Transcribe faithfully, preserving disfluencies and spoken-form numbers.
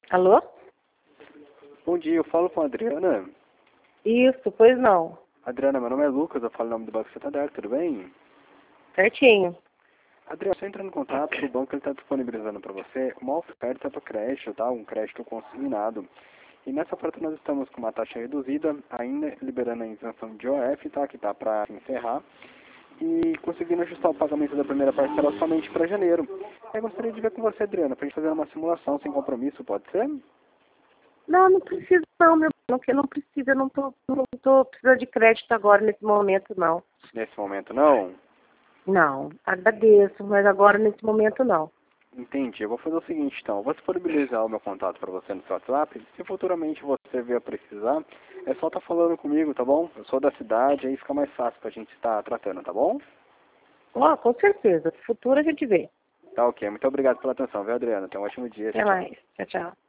Alô? Bom dia, eu falo com a Adriana. Isso, pois não. Adriana, meu nome é Lucas, eu falo em nome do Banco Santander, tudo bem? Certinho. Adriana, você entra em contato com o banco, ele está disponibilizando para você uma oferta para crédito, tá? Um crédito consignado. E nessa oferta nós estamos com uma taxa reduzida, ainda liberando a isenção de O F, tá? Que está para encerrar. E conseguindo ajustar o pagamento da primeira parcela somente para janeiro. Eu gostaria de ver com você, Adriana, para a gente fazer uma simulação sem compromisso, pode ser? Não, não precisa não, meu irmão, que não precisa, não tô, não tô precisando de crédito agora, nesse momento, não. Nesse momento não? Não, agradeço, mas agora, nesse momento, não. Entendi. Eu vou fazer o seguinte, então. Eu vou disponibilizar o meu contato para você no seu WhatsApp. Se futuramente você vier precisar, é só estar falando comigo, tá bom? Eu sou da cidade, aí fica mais fácil pra gente estar tratando, tá bom? Ó, com certeza. No futuro a gente vê. Tá ok. Muito obrigado pela atenção, viu, Adriana? Tenha um ótimo dia. Até Tchau, tchau. mais. Tchau, tchau.